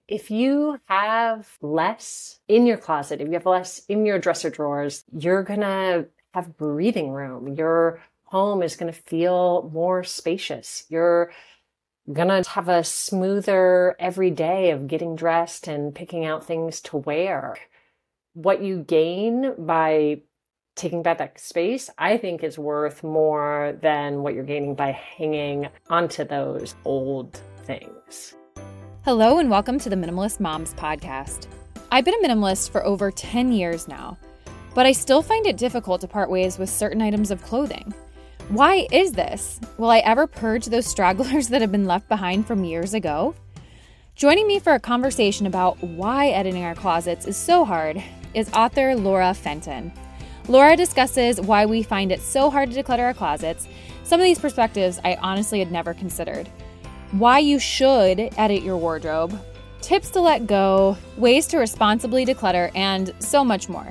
If you have less in your closet, if you have less in your dresser drawers, you're going to have breathing room. Your home is going to feel more spacious. You're going to have a smoother every day of getting dressed and picking out things to wear. What you gain by taking back that space, I think is worth more than what you're gaining by hanging onto those old things. Hello and welcome to the Minimalist Moms podcast. I've been a minimalist for over 10 years now, but I still find it difficult to part ways with certain items of clothing. Why is this? Will I ever purge those stragglers that have been left behind from years ago? Joining me for a conversation about why editing our closets is so hard is author Laura Fenton. Laura discusses why we find it so hard to declutter our closets. Some of these perspectives I honestly had never considered. Why you should edit your wardrobe, tips to let go, ways to responsibly declutter, and so much more.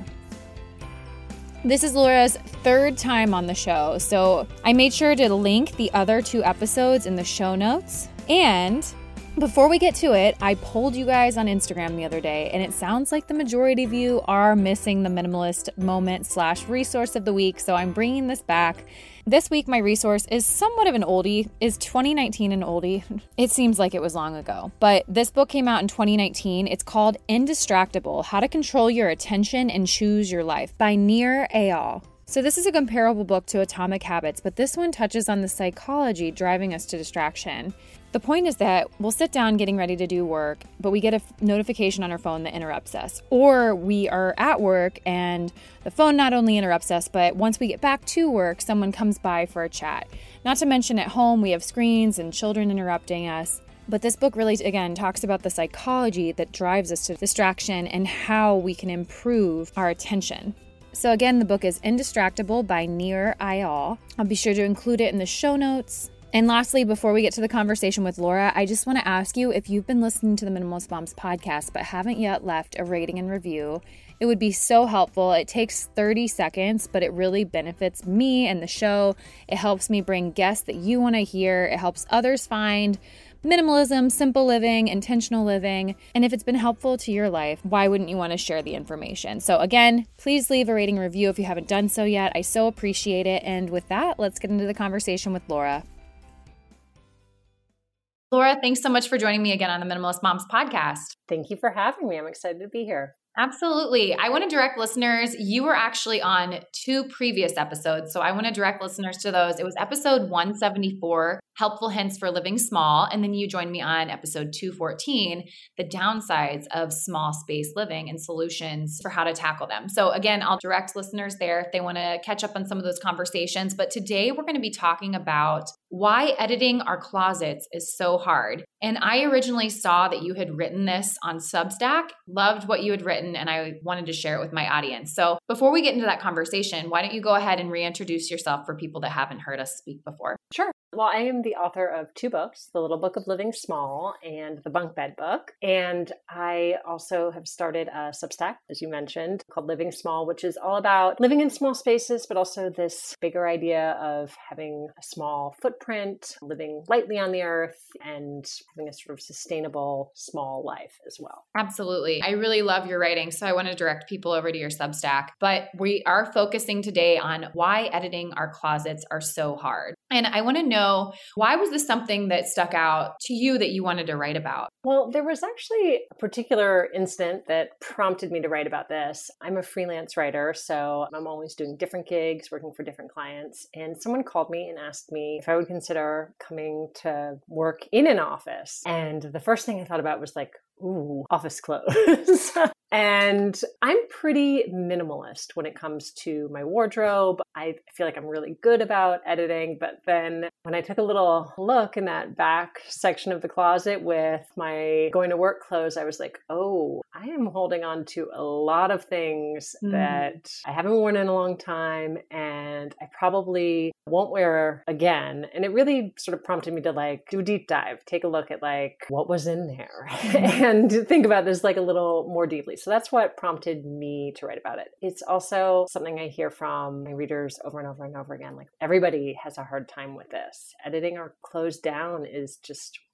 This is Laura's third time on the show, so I made sure to link the other 2 episodes in the show notes. And before we get to it, I polled you guys on Instagram the other day, and it sounds like the majority of you are missing the minimalist moment / resource of the week, so I'm bringing this back. This week, my resource is somewhat of an oldie. Is 2019 an oldie? It seems like it was long ago, but this book came out in 2019. It's called Indistractable: How to Control Your Attention and Choose Your Life by Nir Eyal. So this is a comparable book to Atomic Habits, but this one touches on the psychology driving us to distraction. The point is that we'll sit down getting ready to do work, but we get a notification on our phone that interrupts us. Or we are at work and the phone not only interrupts us, but once we get back to work, someone comes by for a chat. Not to mention at home, we have screens and children interrupting us. But this book really, again, talks about the psychology that drives us to distraction and how we can improve our attention. So again, the book is Indistractable by Nir Eyal. I'll be sure to include it in the show notes. And lastly, before we get to the conversation with Laura, I just want to ask you, if you've been listening to the Minimalist Moms podcast but haven't yet left a rating and review, it would be so helpful. It takes 30 seconds, but it really benefits me and the show. It helps me bring guests that you want to hear. It helps others find minimalism, simple living, intentional living. And if it's been helpful to your life, why wouldn't you want to share the information? So again, please leave a rating and review if you haven't done so yet. I so appreciate it. And with that, let's get into the conversation with Laura. Laura, thanks so much for joining me again on the Minimalist Moms podcast. Thank you for having me. I'm excited to be here. Absolutely. I want to direct listeners. You were actually on 2 previous episodes, so I want to direct listeners to those. It was episode 174, Helpful Hints for Living Small, and then you joined me on episode 214, The Downsides of Small Space Living and Solutions for How to Tackle Them. So again, I'll direct listeners there if they want to catch up on some of those conversations. But today we're going to be talking about why editing our closets is so hard. And I originally saw that you had written this on Substack, loved what you had written, and I wanted to share it with my audience. So before we get into that conversation, why don't you go ahead and reintroduce yourself for people that haven't heard us speak before? Sure. Well, I am the author of 2 books, The Little Book of Living Small and The Bunk Bed Book. And I also have started a Substack, as you mentioned, called Living Small, which is all about living in small spaces, but also this bigger idea of having a small footprint, living lightly on the earth, and having a sort of sustainable small life as well. Absolutely. I really love your writing, so I want to direct people over to your Substack. But we are focusing today on why editing our closets are so hard. And I want to know, why was this something that stuck out to you that you wanted to write about? Well, there was actually a particular incident that prompted me to write about this. I'm a freelance writer, so I'm always doing different gigs, working for different clients. And someone called me and asked me if I would consider coming to work in an office. And the first thing I thought about was like, ooh, office clothes. And I'm pretty minimalist when it comes to my wardrobe. I feel like I'm really good about editing, but then when I took a little look in that back section of the closet with my going to work clothes, I was like, oh, I am holding on to a lot of things that I haven't worn in a long time and I probably won't wear again. And it really sort of prompted me to like do a deep dive, take a look at like what was in there and think about this like a little more deeply. So that's what prompted me to write about it. It's also something I hear from my readers over and over and over again. Like everybody has a hard time with this. Editing our clothes down is just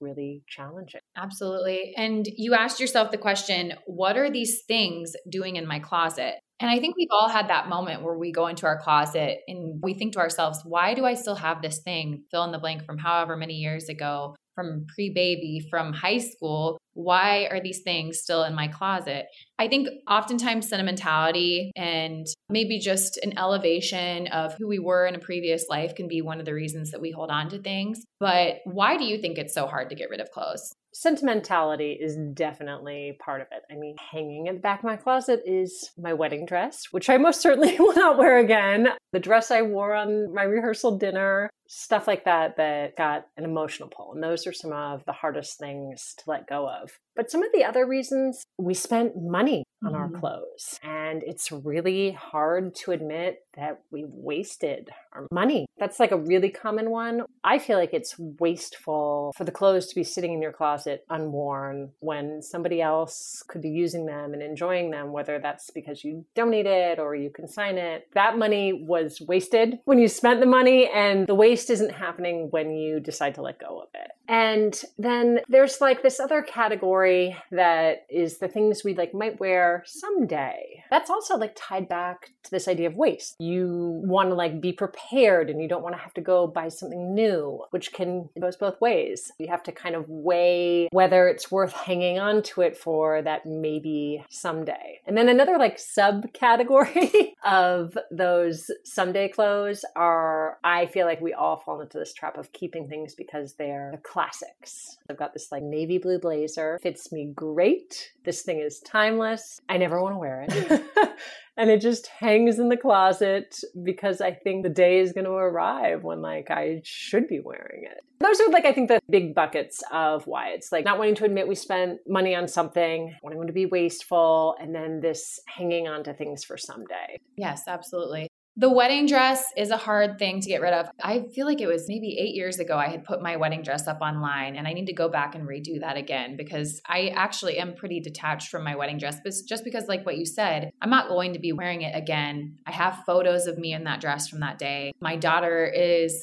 really challenging. Absolutely. And you asked yourself the question, what are these things doing in my closet? And I think we've all had that moment where we go into our closet and we think to ourselves, why do I still have this thing? Fill in the blank from however many years ago, from pre-baby, from high school. Why are these things still in my closet? I think oftentimes sentimentality and maybe just an elevation of who we were in a previous life can be one of the reasons that we hold on to things. But why do you think it's so hard to get rid of clothes? Sentimentality is definitely part of it. I mean, hanging in the back of my closet is my wedding dress, which I most certainly will not wear again. The dress I wore on my rehearsal dinner, stuff like that got an emotional pull. And those are some of the hardest things to let go of. But some of the other reasons, we spent money on our clothes. And it's really hard to admit that we wasted our money. That's like a really common one. I feel like it's wasteful for the clothes to be sitting in your closet unworn when somebody else could be using them and enjoying them, whether that's because you donate it or you consign it. That money was wasted when you spent the money, and the waste isn't happening when you decide to let go of it. And then there's like this other category that is the things we like might wear someday. That's also like tied back to this idea of waste. You want to like be prepared and you don't want to have to go buy something new, which goes both ways. You have to kind of weigh whether it's worth hanging on to it for that maybe someday. And then another like subcategory of those someday clothes are, I feel like we all fall into this trap of keeping things because they're the classics. I've got this like navy blue blazer, fits me great. This thing is timeless. I never want to wear it. And it just hangs in the closet because I think the day is going to arrive when like I should be wearing it. Those are like, I think the big buckets of why it's like not wanting to admit we spent money on something, wanting to be wasteful, and then this hanging on to things for someday. Yes, absolutely. The wedding dress is a hard thing to get rid of. I feel like it was maybe 8 years ago I had put my wedding dress up online, and I need to go back and redo that again because I actually am pretty detached from my wedding dress. But just because like what you said, I'm not going to be wearing it again. I have photos of me in that dress from that day. My daughter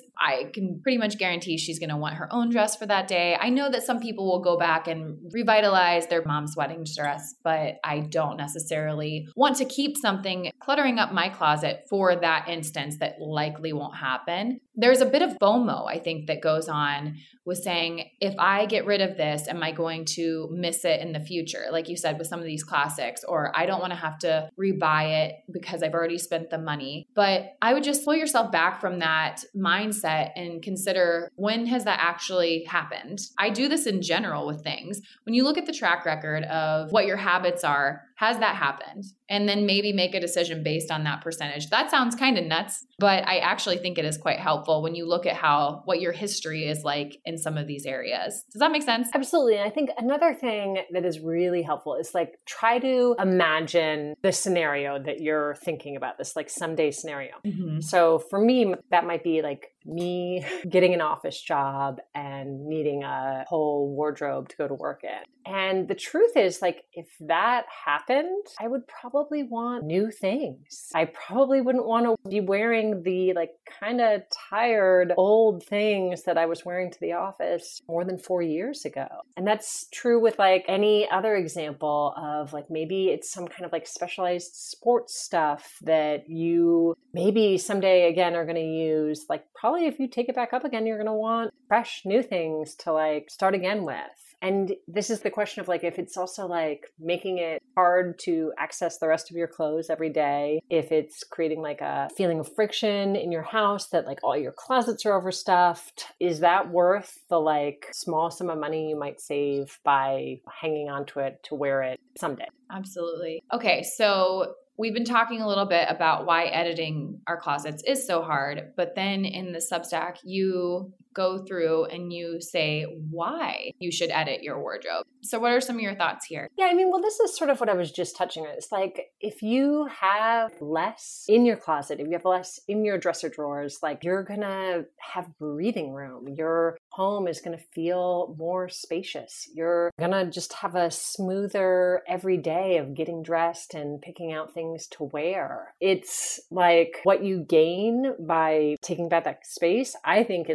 I can pretty much guarantee she's going to want her own dress for that day. I know that some people will go back and revitalize their mom's wedding dress, but I don't necessarily want to keep something cluttering up my closet for that instance that likely won't happen. There's a bit of FOMO, I think, that goes on with saying, if I get rid of this, am I going to miss it in the future? Like you said, with some of these classics, or I don't want to have to rebuy it because I've already spent the money. But I would just pull yourself back from that mindset and consider, when has that actually happened? I do this in general with things. When you look at the track record of what your habits are, has that happened? And then maybe make a decision based on that percentage. That sounds kind of nuts, but I actually think it is quite helpful when you look at what your history is like in some of these areas. Does that make sense? Absolutely. And I think another thing that is really helpful is like try to imagine the scenario that you're thinking about, this like someday scenario. Mm-hmm. So for me, that might be like me getting an office job and needing a whole wardrobe to go to work in. And the truth is, like, if that happened, I would probably want new things. I probably wouldn't want to be wearing the like kind of tired old things that I was wearing to the office more than 4 years ago. And that's true with like any other example of like, maybe it's some kind of like specialized sports stuff that you maybe someday again are going to use. Like probably if you take it back up again, you're going to want fresh new things to like start again with. And this is the question of like, if it's also like making it hard to access the rest of your clothes every day, if it's creating like a feeling of friction in your house that like all your closets are overstuffed, is that worth the like small sum of money you might save by hanging on to it to wear it someday? Absolutely. Okay. So we've been talking a little bit about why editing our closets is so hard, but then in the Substack, you go through and you say why you should edit your wardrobe. So what are some of your thoughts here? Yeah, I mean, well, this is sort of what I was just touching on. It's like, if you have less in your closet, if you have less in your dresser drawers, like you're going to have breathing room. Your home is going to feel more spacious. You're going to just have a smoother every day of getting dressed and picking out things to wear. It's like what you gain by taking back that space, I think is worth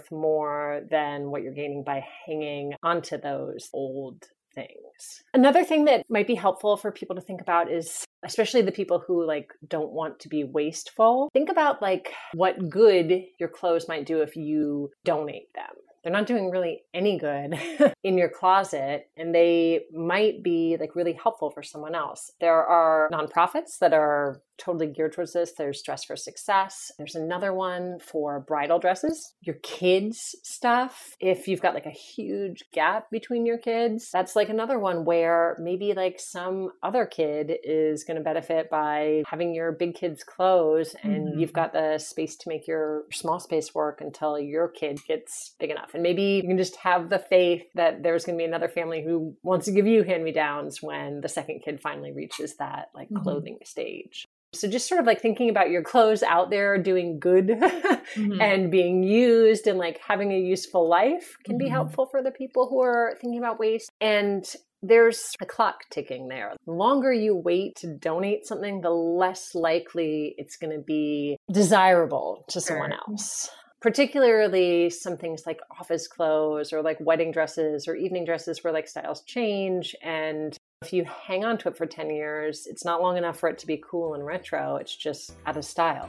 worth more than what you're gaining by hanging onto those old things. Another thing that might be helpful for people to think about is, especially the people who don't want to be wasteful, think about what good your clothes might do if you donate them. They're not doing really any good in your closet, and they might be really helpful for someone else. There are nonprofits that are totally geared towards this. There's Dress for Success. There's another one for bridal dresses, your kids' stuff. If you've got a huge gap between your kids, that's another one where maybe some other kid is going to benefit by having your big kids' clothes, and you've got the space to make your small space work until your kid gets big enough. And maybe you can just have the faith that there's going to be another family who wants to give you hand-me-downs when the second kid finally reaches that clothing stage. So just sort of thinking about your clothes out there doing good and being used and having a useful life can be helpful for the people who are thinking about waste. And there's a clock ticking there. The longer you wait to donate something, the less likely it's going to be desirable to someone else. Particularly some things like office clothes or wedding dresses or evening dresses where styles change. And if you hang on to it for 10 years, it's not long enough for it to be cool and retro. It's just out of style.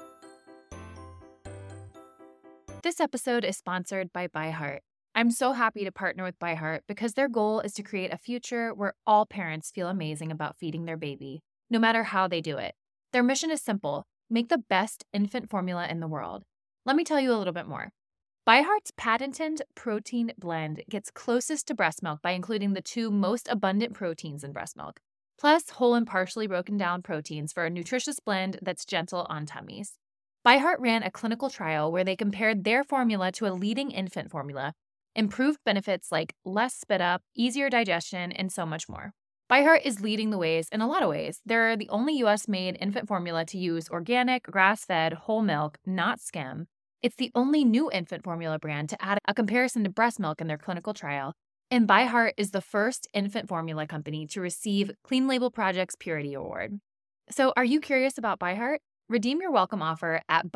This episode is sponsored by ByHeart. I'm so happy to partner with ByHeart because their goal is to create a future where all parents feel amazing about feeding their baby, no matter how they do it. Their mission is simple: make the best infant formula in the world. Let me tell you a little bit more. ByHeart's patented protein blend gets closest to breast milk by including the 2 most abundant proteins in breast milk, plus whole and partially broken down proteins for a nutritious blend that's gentle on tummies. ByHeart ran a clinical trial where they compared their formula to a leading infant formula, improved benefits like less spit up, easier digestion, and so much more. ByHeart is leading the ways in a lot of ways. They're the only U.S.-made infant formula to use organic, grass-fed, whole milk, not skim. It's the only new infant formula brand to add a comparison to breast milk in their clinical trial. And ByHeart is the first infant formula company to receive Clean Label Project's Purity Award. So are you curious about ByHeart? Redeem your welcome offer at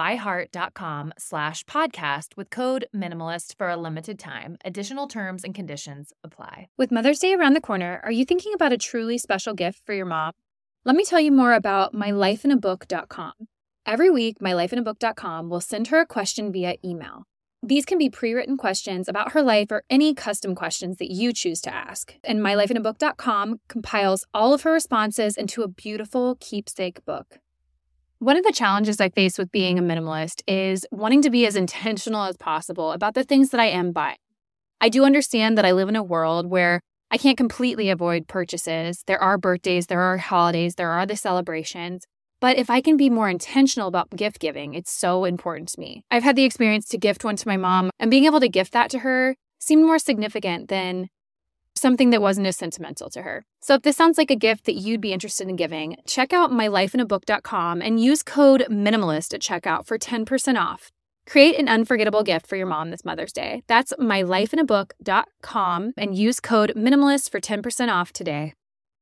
byheart.com/podcast with code MINIMALIST for a limited time. Additional terms and conditions apply. With Mother's Day around the corner, are you thinking about a truly special gift for your mom? Let me tell you more about mylifeinabook.com. Every week, mylifeinabook.com will send her a question via email. These can be pre-written questions about her life or any custom questions that you choose to ask. And mylifeinabook.com compiles all of her responses into a beautiful keepsake book. One of the challenges I face with being a minimalist is wanting to be as intentional as possible about the things that I am buying. I do understand that I live in a world where I can't completely avoid purchases. There are birthdays, there are holidays, there are the celebrations. But if I can be more intentional about gift giving, it's so important to me. I've had the experience to gift one to my mom, and being able to gift that to her seemed more significant than something that wasn't as sentimental to her. So if this sounds like a gift that you'd be interested in giving, check out mylifeinabook.com and use code MINIMALIST at checkout for 10% off. Create an unforgettable gift for your mom this Mother's Day. That's mylifeinabook.com and use code MINIMALIST for 10% off today.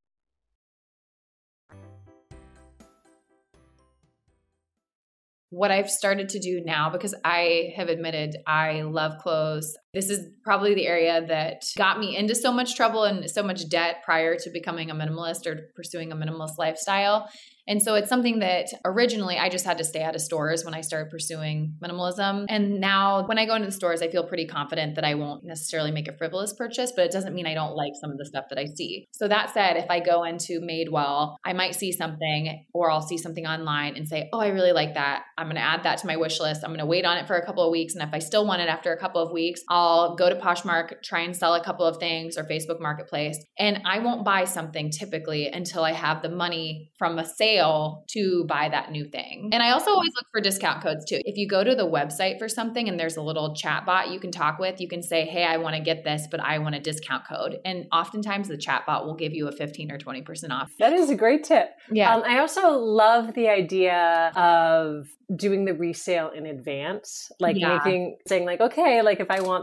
What I've started to do now, because I have admitted I love clothes. This is probably the area that got me into so much trouble and so much debt prior to becoming a minimalist or pursuing a minimalist lifestyle. And so it's something that originally I just had to stay out of stores when I started pursuing minimalism. And now when I go into the stores, I feel pretty confident that I won't necessarily make a frivolous purchase, but it doesn't mean I don't like some of the stuff that I see. So that said, if I go into Madewell, I might see something or I'll see something online and say, oh, I really like that. I'm going to add that to my wish list. I'm going to wait on it for a couple of weeks. And if I still want it after a couple of weeks, I'll go to Poshmark, try and sell a couple of things, or Facebook Marketplace. And I won't buy something typically until I have the money from a sale to buy that new thing. And I also always look for discount codes too. If you go to the website for something and there's a little chat bot you can talk with, you can say, hey, I want to get this, but I want a discount code. And oftentimes the chat bot will give you a 15 or 20% off. That is a great tip. Yeah. I also love the idea of doing the resale in advance, saying like, okay, like if I want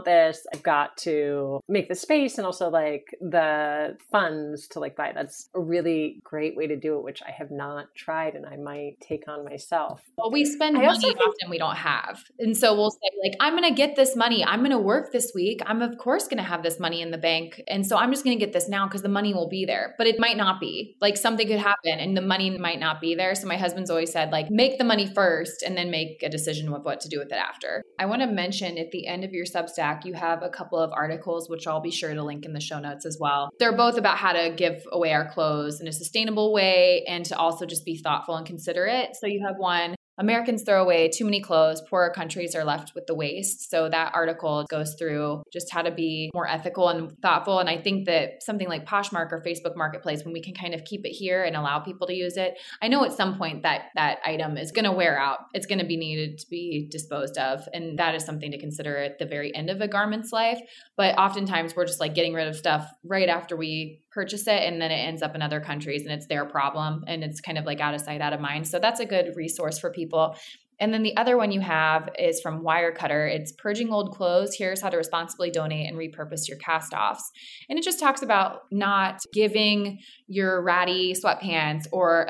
this. I've got to make the space and also like the funds to like buy. That's a really great way to do it, which I have not tried and I might take on myself. Well, we spend money often we don't have. And so we'll say like, I'm going to get this money. I'm going to work this week. I'm of course going to have this money in the bank. And so I'm just going to get this now because the money will be there, but it might not be. Like something could happen and the money might not be there. So my husband's always said like, make the money first and then make a decision of what to do with it after. I want to mention at the end of your Substack, you have a couple of articles, which I'll be sure to link in the show notes as well. They're both about how to give away our clothes in a sustainable way and to also just be thoughtful and considerate. So you have one, Americans throw away too many clothes, poorer countries are left with the waste. So that article goes through just how to be more ethical and thoughtful. And I think that something like Poshmark or Facebook Marketplace, when we can kind of keep it here and allow people to use it, I know at some point that item is going to wear out. It's going to be needed to be disposed of. And that is something to consider at the very end of a garment's life. But oftentimes we're just like getting rid of stuff right after we purchase it and then it ends up in other countries and it's their problem and it's kind of like out of sight, out of mind. So that's a good resource for people. And then the other one you have is from Wirecutter. It's Purging Old Clothes. Here's how to responsibly donate and repurpose your cast-offs. And it just talks about not giving your ratty sweatpants or a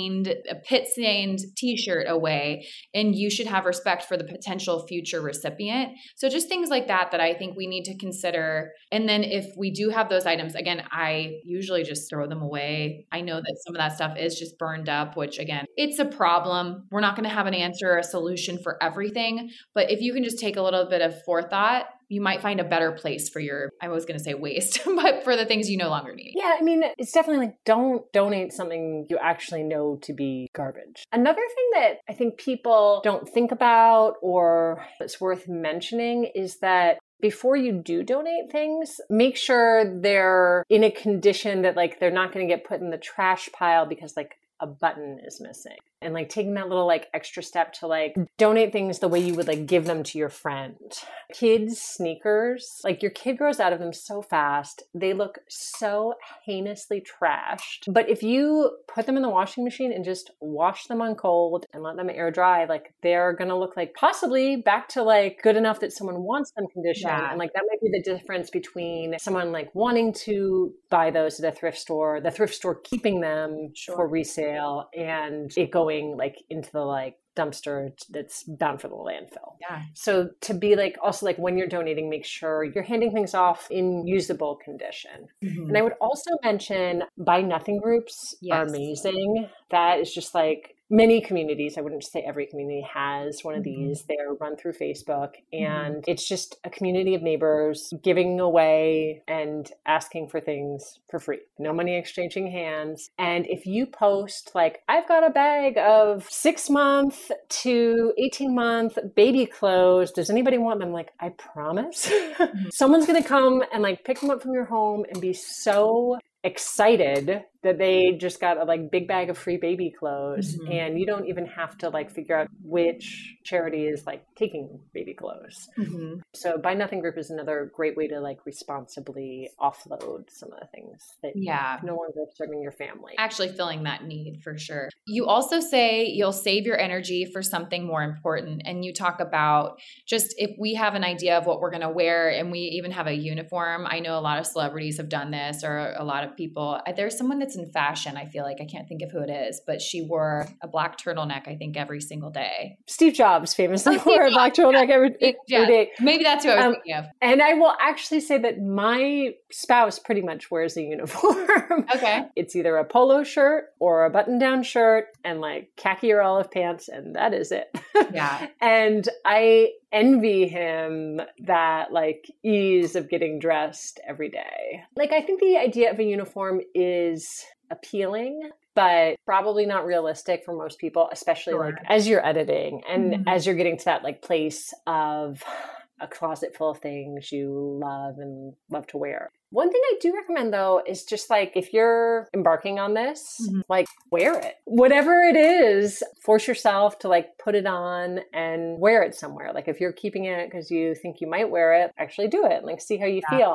pit-stained t-shirt away. And you should have respect for the potential future recipient. So just things like that I think we need to consider. And then if we do have those items, again, I usually just throw them away. I know that some of that stuff is just burned up, which again, it's a problem. We're not going to have an answer or a solution for everything. But if you can just take a little bit of forethought, you might find a better place for your, I was going to say waste, but for the things you no longer need. Yeah, I mean, it's definitely like, don't donate something you actually know to be garbage. Another thing that I think people don't think about or it's worth mentioning is that before you do donate things, make sure they're in a condition that like they're not going to get put in the trash pile because like a button is missing. And like taking that little like extra step to like donate things the way you would like give them to your friend. Kids' sneakers, like your kid grows out of them so fast. They look so heinously trashed. But if you put them in the washing machine and just wash them on cold and let them air dry, like they're going to look like possibly back to like good enough that someone wants them conditioned. Yeah. And like that might be the difference between someone like wanting to buy those at a thrift store, the thrift store keeping them for resale and it going like into the like dumpster that's bound for the landfill. Yeah. So to be like, also like when you're donating, make sure you're handing things off in usable condition. Mm-hmm. And I would also mention Buy Nothing groups are amazing. That is just like many communities, I wouldn't say every community has one of these. They're run through Facebook and it's just a community of neighbors giving away and asking for things for free. No money exchanging hands. And if you post like, I've got a bag of 6-month to 18-month baby clothes. Does anybody want them? Like, I promise someone's going to come and like pick them up from your home and be so excited that they just got a like big bag of free baby clothes and you don't even have to like figure out which charity is like taking baby clothes. So Buy Nothing group is another great way to like responsibly offload some of the things that no longer serving your family. Actually filling that need for sure. You also say you'll save your energy for something more important. And you talk about just if we have an idea of what we're going to wear and we even have a uniform. I know a lot of celebrities have done this or a lot of people. There's someone that's in fashion. I feel like I can't think of who it is, but she wore a black turtleneck, I think, every single day. Steve Jobs famously wore a black turtleneck every day. Maybe that's who I was thinking of. And I will actually say that my spouse pretty much wears a uniform. Okay. It's either a polo shirt or a button-down shirt and like khaki or olive pants, and that is it. Yeah. And I envy him that like ease of getting dressed every day. Like I think the idea of a uniform is appealing, but probably not realistic for most people, especially like as you're editing and as you're getting to that like place of a closet full of things you love and love to wear. One thing I do recommend though is just like if you're embarking on this, like wear it. Whatever it is, force yourself to like put it on and wear it somewhere. Like if you're keeping it because you think you might wear it, actually do it. Like see how you feel.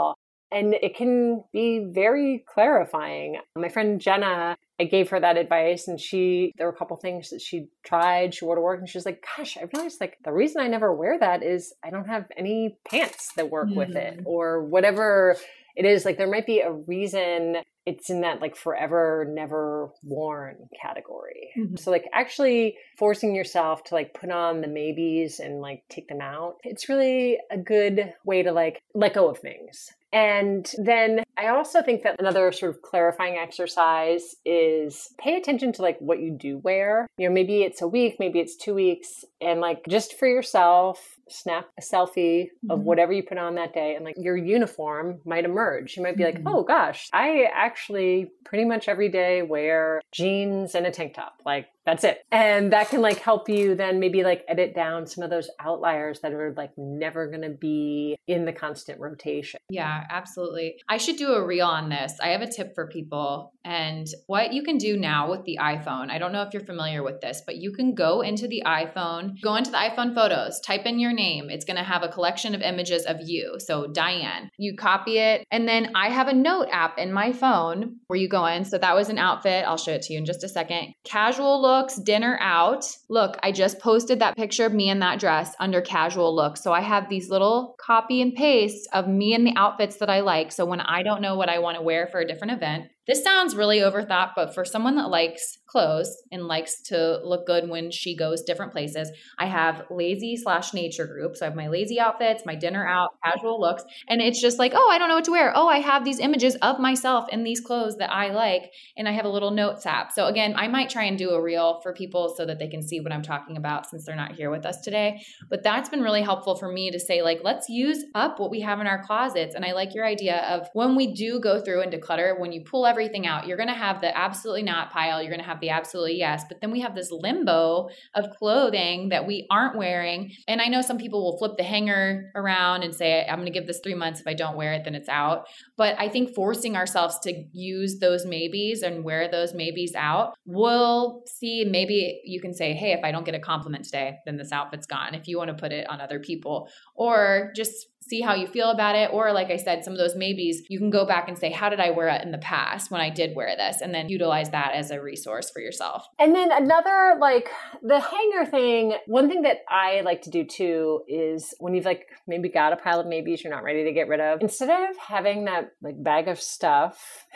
And it can be very clarifying. My friend Jenna, I gave her that advice, and there were a couple things that she tried, she wore to work, and she was like, gosh, I realized like the reason I never wear that is I don't have any pants that work with it, or whatever it is. Like there might be a reason it's in that like forever never worn category. So like actually forcing yourself to like put on the maybes and like take them out, it's really a good way to like let go of things. And then I also think that another sort of clarifying exercise is pay attention to like what you do wear. You know, maybe it's a week, maybe it's 2 weeks, and like just for yourself, snap a selfie of whatever you put on that day, and like your uniform might emerge. You might be like, oh gosh, I actually pretty much every day wear jeans and a tank top. Like that's it. And that can like help you then maybe like edit down some of those outliers that are like never going to be in the constant rotation. Yeah, absolutely. I should do a reel on this. I have a tip for people, and what you can do now with the iPhone. I don't know if you're familiar with this, but you can go into the iPhone photos, type in your name. It's going to have a collection of images of you. So Diane, you copy it. And then I have a note app in my phone where you go in. So that was an outfit. I'll show it to you in just a second. Casual looks, dinner out. Look, I just posted that picture of me in that dress under casual looks. So I have these little copy and paste of me in the outfits that I like. So when I don't know what I want to wear for a different event, this sounds really overthought, but for someone that likes clothes and likes to look good when she goes different places, I have lazy/nature group. So I have my lazy outfits, my dinner out, casual looks. And it's just like, oh, I don't know what to wear. Oh, I have these images of myself in these clothes that I like. And I have a little notes app. So again, I might try and do a reel for people so that they can see what I'm talking about since they're not here with us today. But that's been really helpful for me to say, like, let's use up what we have in our closets. And I like your idea of when we do go through and declutter, when you pull everything out, you're going to have the absolutely not pile. You're going to have the absolutely yes. But then we have this limbo of clothing that we aren't wearing. And I know some people will flip the hanger around and say, I'm going to give this 3 months. If I don't wear it, then it's out. But I think forcing ourselves to use those maybes and wear those maybes out, we'll see. Maybe you can say, hey, if I don't get a compliment today, then this outfit's gone. If you want to put it on other people, or just see how you feel about it. Or like I said, some of those maybes, you can go back and say, how did I wear it in the past when I did wear this? And then utilize that as a resource for yourself. And then another, like the hanger thing, one thing that I like to do too is when you've like maybe got a pile of maybes you're not ready to get rid of, instead of having that like bag of stuff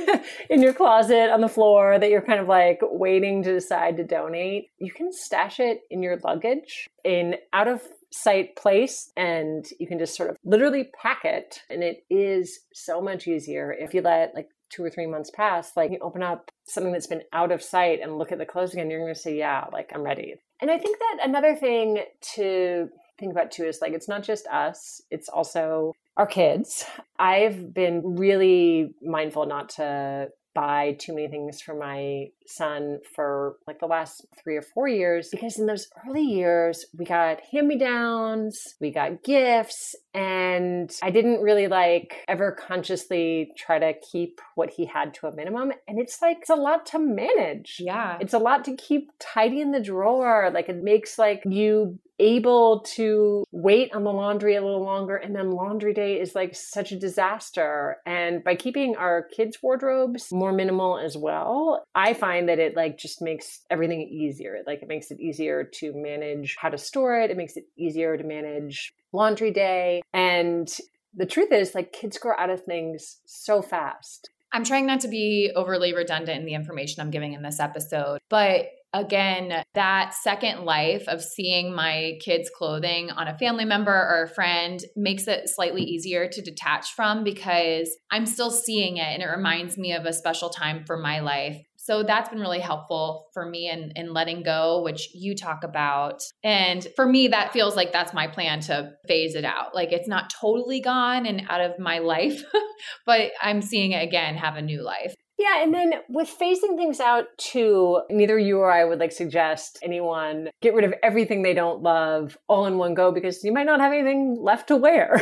in your closet on the floor that you're kind of like waiting to decide to donate, you can stash it in your luggage in out of sight place, and you can just sort of literally pack it. And it is so much easier if you let like 2 or 3 months pass, like you open up something that's been out of sight and look at the clothes again, you're going to say, yeah, like I'm ready. And I think that another thing to think about too is like, it's not just us, it's also our kids. I've been really mindful not to buy too many things for my son for like the last 3 or 4 years, because in those early years, we got hand-me-downs, we got gifts, and I didn't really like ever consciously try to keep what he had to a minimum. And it's like, it's a lot to manage. Yeah. It's a lot to keep tidy in the drawer. Like it makes like you able to wait on the laundry a little longer, and then laundry day is like such a disaster. And by keeping our kids' wardrobes more minimal as well, I find that it like just makes everything easier. Like it makes it easier to manage how to store it. It makes it easier to manage laundry day. And the truth is, like, kids grow out of things so fast. I'm trying not to be overly redundant in the information I'm giving in this episode, but again, that second life of seeing my kids' clothing on a family member or a friend makes it slightly easier to detach from, because I'm still seeing it and it reminds me of a special time for my life. So that's been really helpful for me in letting go, which you talk about. And for me, that feels like that's my plan to phase it out. Like it's not totally gone and out of my life, but I'm seeing it again have a new life. Yeah, and then with phasing things out too, neither you or I would like suggest anyone get rid of everything they don't love all in one go because you might not have anything left to wear.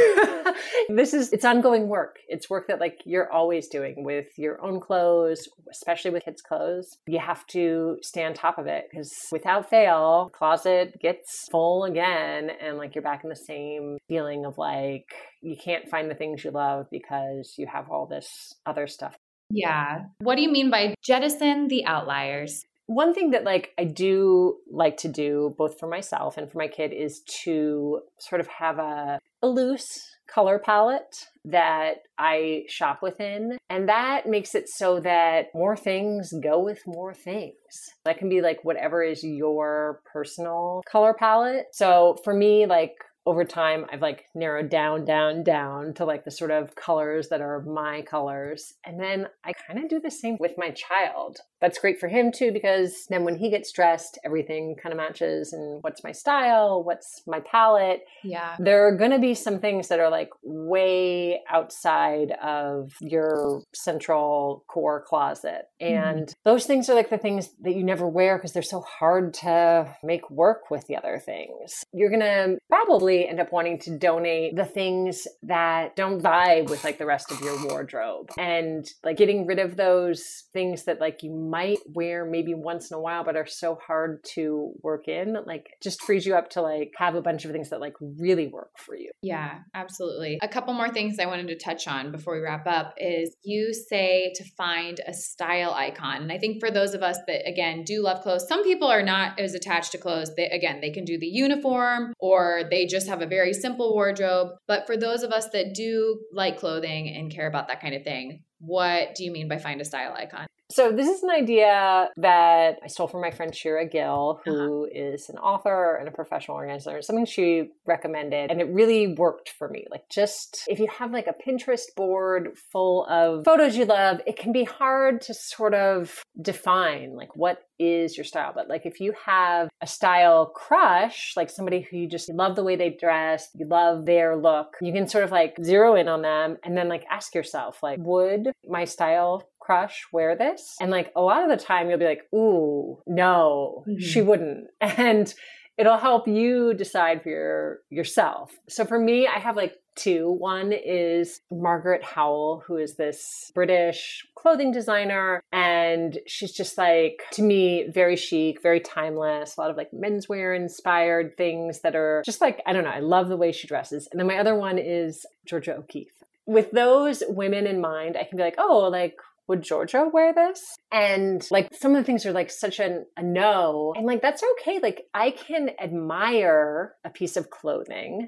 It's ongoing work. It's work that like you're always doing with your own clothes, especially with kids' clothes. You have to stay on top of it because without fail, the closet gets full again and like you're back in the same feeling of like you can't find the things you love because you have all this other stuff. Yeah. What do you mean by jettison the outliers? One thing that like I do like to do both for myself and for my kid is to sort of have a loose color palette that I shop within. And that makes it so that more things go with more things. That can be like whatever is your personal color palette. So for me, like over time, I've like narrowed down to like the sort of colors that are my colors. And then I kind of do the same with my child. That's great for him too, because then when he gets dressed, everything kind of matches. And what's my style? What's my palette? Yeah. There are going to be some things that are like way outside of your central core closet. And those things are like the things that you never wear because they're so hard to make work with the other things. You're going to probably end up wanting to donate the things that don't vibe with like the rest of your wardrobe and like getting rid of those things that like you might wear maybe once in a while but are so hard to work in, like just frees you up to like have a bunch of things that like really work for you. Yeah, absolutely. A couple more things I wanted to touch on before we wrap up is you say to find a style icon. And I think for those of us that, again, do love clothes, some people are not as attached to clothes. They can do the uniform or they just have a very simple wardrobe. But for those of us that do like clothing and care about that kind of thing, what do you mean by find a style icon? So this is an idea that I stole from my friend Shira Gill, who is an author and a professional organizer. It's something she recommended, and it really worked for me. Like just if you have like a Pinterest board full of photos you love, it can be hard to sort of define like what is your style. But like if you have a style crush, like somebody who you just love the way they dress, you love their look, you can sort of like zero in on them and then like ask yourself, like, would my style crush wear this? And like a lot of the time you'll be like, ooh, no, she wouldn't. And it'll help you decide for yourself. So for me, I have like two. One is Margaret Howell, who is this British clothing designer. And she's just like, to me, very chic, very timeless, a lot of like menswear inspired things that are just like, I don't know, I love the way she dresses. And then my other one is Georgia O'Keeffe. With those women in mind, I can be like, oh, like, would Georgia wear this? And like some of the things are like such a no. And like, that's okay. Like I can admire a piece of clothing.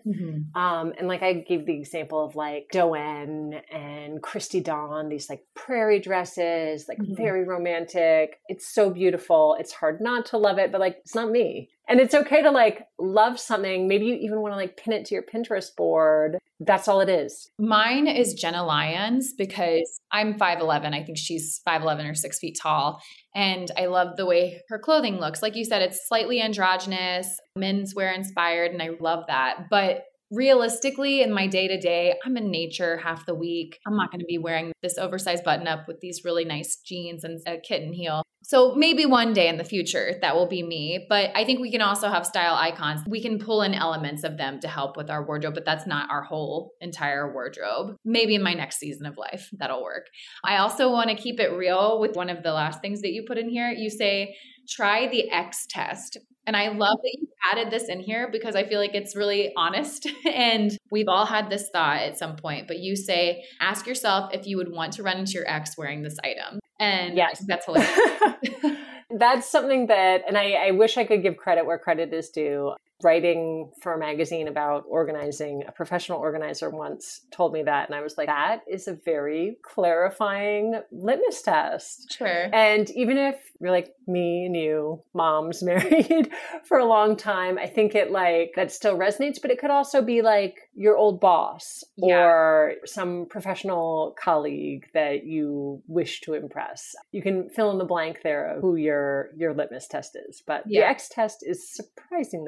And like I gave the example of like Doen and Christy Dawn, these like prairie dresses, like very romantic. It's so beautiful. It's hard not to love it, but like, it's not me. And it's okay to like love something. Maybe you even want to like pin it to your Pinterest board. That's all it is. Mine is Jenna Lyons because I'm 5'11". I think she's 5'11" or 6 feet tall. And I love the way her clothing looks. Like you said, it's slightly androgynous, menswear inspired, and I love that. But realistically, in my day-to-day, I'm in nature half the week. I'm not going to be wearing this oversized button-up with these really nice jeans and a kitten heel. So maybe one day in the future, that will be me. But I think we can also have style icons. We can pull in elements of them to help with our wardrobe, but that's not our whole entire wardrobe. Maybe in my next season of life, that'll work. I also want to keep it real with one of the last things that you put in here. You say, try the X test. And I love that you added this in here because I feel like it's really honest. And we've all had this thought at some point, but you say, ask yourself if you would want to run into your ex wearing this item. And yes, that's hilarious. That's something that, and I wish I could give credit where credit is due. Writing for a magazine about organizing, a professional organizer once told me that. And I was like, that is a very clarifying litmus test. Sure. And even if you're like me and you, moms married for a long time, I think it like, that still resonates, but it could also be like your old boss or some professional colleague that you wish to impress. You can fill in the blank there of who your litmus test is, but the X test is surprisingly effective.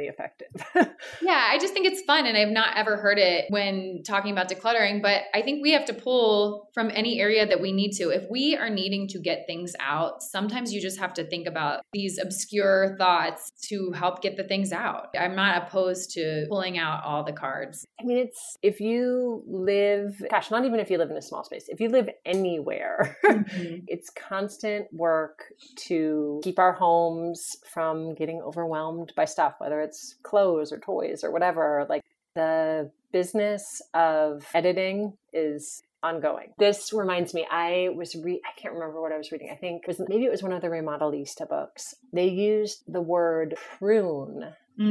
perspective. Yeah, I just think it's fun. And I've not ever heard it when talking about decluttering, but I think we have to pull from any area that we need to. If we are needing to get things out, sometimes you just have to think about these obscure thoughts to help get the things out. I'm not opposed to pulling out all the cards. I mean, it's if you live, gosh, not even if you live in a small space, if you live anywhere, it's constant work to keep our homes from getting overwhelmed by stuff, whether it's clothes or toys or whatever. Like the business of editing is ongoing. This reminds me, I can't remember what I was reading. I think maybe it was one of the Remodelista books. They used the word prune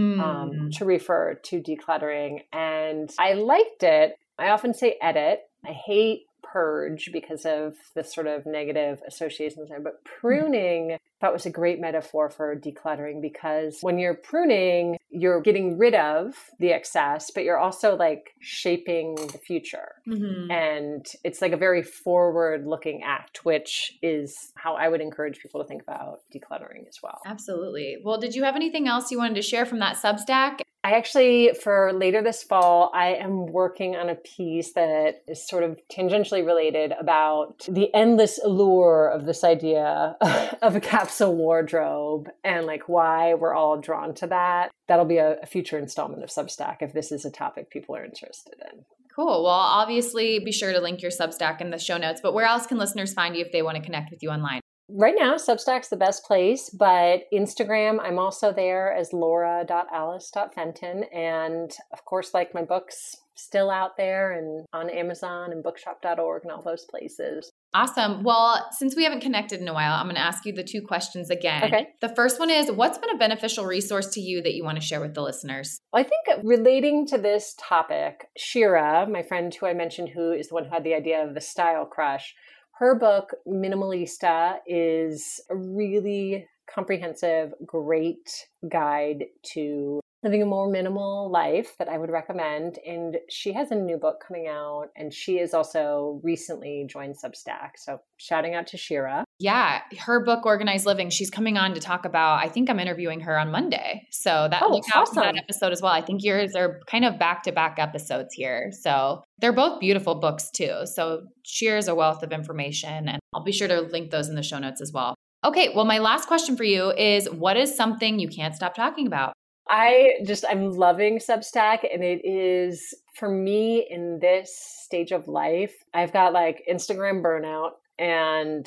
to refer to decluttering. And I liked it. I often say edit. I hate purge because of the sort of negative associations there. But pruning I thought was a great metaphor for decluttering, because when you're pruning, you're getting rid of the excess, but you're also like shaping the future. And it's like a very forward looking act, which is how I would encourage people to think about decluttering as well. Absolutely. Well, did you have anything else you wanted to share from that Substack? I actually, for later this fall, I am working on a piece that is sort of tangentially related about the endless allure of this idea of a capsule wardrobe and like why we're all drawn to that. That'll be a future installment of Substack if this is a topic people are interested in. Cool. Well, obviously be sure to link your Substack in the show notes, but where else can listeners find you if they want to connect with you online? Right now, Substack's the best place, but Instagram, I'm also there as laura.alice.fenton. And of course, like my books still out there and on Amazon and bookshop.org and all those places. Awesome. Well, since we haven't connected in a while, I'm going to ask you the two questions again. Okay. The first one is, what's been a beneficial resource to you that you want to share with the listeners? Well, I think relating to this topic, Shira, my friend who I mentioned, who is the one who had the idea of the style crush, her book, Minimalista, is a really comprehensive, great guide to living a more minimal life that I would recommend. And she has a new book coming out, and she has also recently joined Substack. So shouting out to Shira. Yeah, her book, Organized Living, she's coming on to talk about, I think I'm interviewing her on Monday. So look out for that episode as well. I think yours are kind of back-to-back episodes here. So they're both beautiful books too. So Shira's a wealth of information, and I'll be sure to link those in the show notes as well. Okay, well, my last question for you is, what is something you can't stop talking about? I'm loving Substack, and it is, for me in this stage of life, I've got like Instagram burnout, and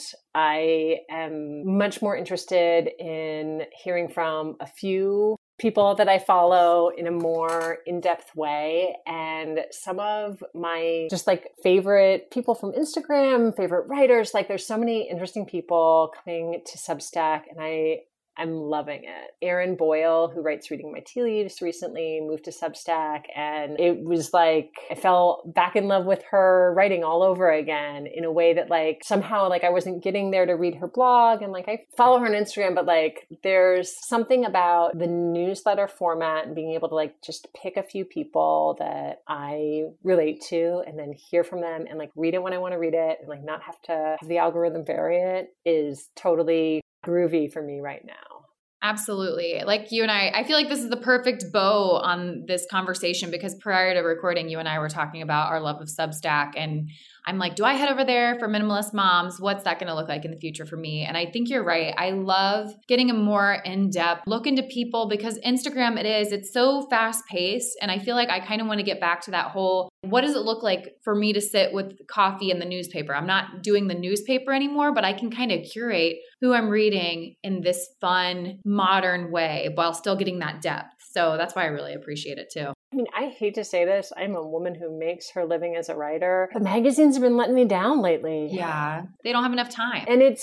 I am much more interested in hearing from a few people that I follow in a more in-depth way. And some of my just like favorite people from Instagram, favorite writers, like there's so many interesting people coming to Substack, and I'm loving it. Erin Boyle, who writes Reading My Tea Leaves, recently moved to Substack, and it was like I fell back in love with her writing all over again in a way that like somehow like I wasn't getting there to read her blog, and like I follow her on Instagram, but like there's something about the newsletter format and being able to like just pick a few people that I relate to and then hear from them and like read it when I want to read it and like not have to have the algorithm vary it is totally groovy for me right now. Absolutely. Like you and I feel like this is the perfect bow on this conversation, because prior to recording, you and I were talking about our love of Substack, and I'm like, do I head over there for Minimalist Moms? What's that going to look like in the future for me? And I think you're right. I love getting a more in-depth look into people, because Instagram, it's so fast paced. And I feel like I kind of want to get back to that whole, what does it look like for me to sit with coffee and the newspaper? I'm not doing the newspaper anymore, but I can kind of curate who I'm reading in this fun, modern way while still getting that depth. So that's why I really appreciate it too. I mean, I hate to say this. I'm a woman who makes her living as a writer. The magazines have been letting me down lately. Yeah. They don't have enough time.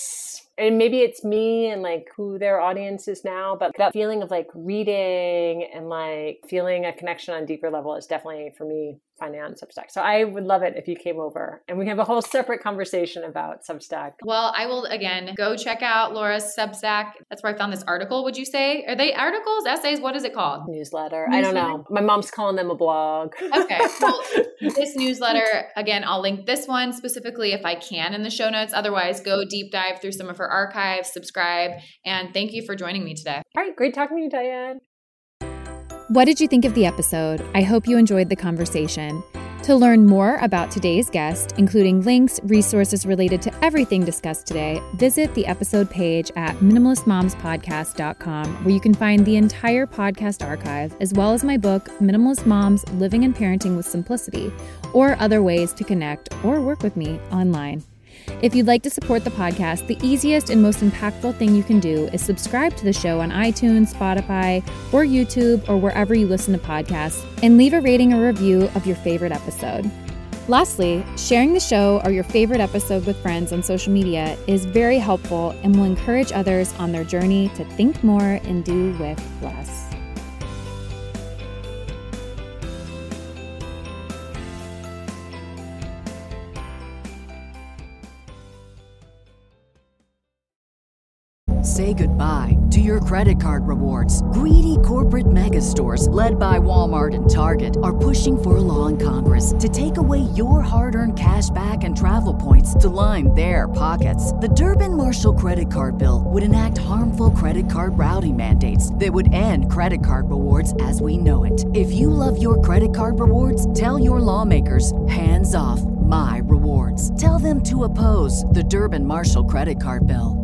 And maybe it's me and like who their audience is now, but that feeling of like reading and like feeling a connection on a deeper level is definitely for me finding on Substack. So I would love it if you came over and we have a whole separate conversation about Substack. Well, I will again go check out Laura's Substack. That's where I found this article. Would you say, are they articles, essays? What is it called? Newsletter. I don't know. My mom's calling them a blog. Okay. Well, this newsletter, again, I'll link this one specifically if I can in the show notes. Otherwise, go deep dive through some of her archives, subscribe, and thank you for joining me today. All right. Great talking to you, Diane. What did you think of the episode? I hope you enjoyed the conversation. To learn more about today's guest, including links, resources related to everything discussed today, visit the episode page at minimalistmomspodcast.com, where you can find the entire podcast archive, as well as my book, Minimalist Moms: Living and Parenting with Simplicity, or other ways to connect or work with me online. If you'd like to support the podcast, the easiest and most impactful thing you can do is subscribe to the show on iTunes, Spotify, or YouTube, or wherever you listen to podcasts, and leave a rating or review of your favorite episode. Lastly, sharing the show or your favorite episode with friends on social media is very helpful and will encourage others on their journey to think more and do with less. Say goodbye to your credit card rewards. Greedy corporate mega stores, led by Walmart and Target, are pushing for a law in Congress to take away your hard-earned cash back and travel points to line their pockets. The Durbin-Marshall credit card bill would enact harmful credit card routing mandates that would end credit card rewards as we know it. If you love your credit card rewards, tell your lawmakers, hands off my rewards. Tell them to oppose the Durbin-Marshall credit card bill.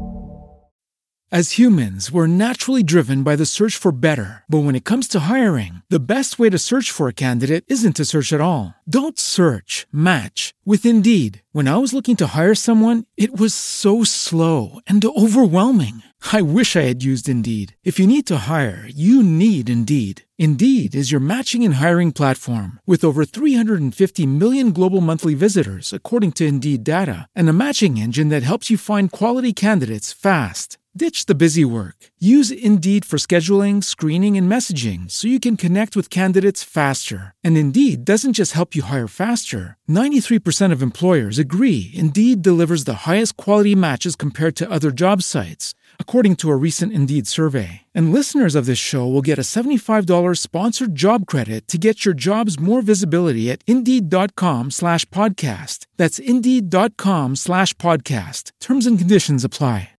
As humans, we're naturally driven by the search for better. But when it comes to hiring, the best way to search for a candidate isn't to search at all. Don't search, match with Indeed. When I was looking to hire someone, it was so slow and overwhelming. I wish I had used Indeed. If you need to hire, you need Indeed. Indeed is your matching and hiring platform with over 350 million global monthly visitors, according to Indeed data, and a matching engine that helps you find quality candidates fast. Ditch the busy work. Use Indeed for scheduling, screening, and messaging so you can connect with candidates faster. And Indeed doesn't just help you hire faster. 93% of employers agree Indeed delivers the highest quality matches compared to other job sites, according to a recent Indeed survey. And listeners of this show will get a $75 sponsored job credit to get your jobs more visibility at Indeed.com/podcast. That's Indeed.com/podcast. Terms and conditions apply.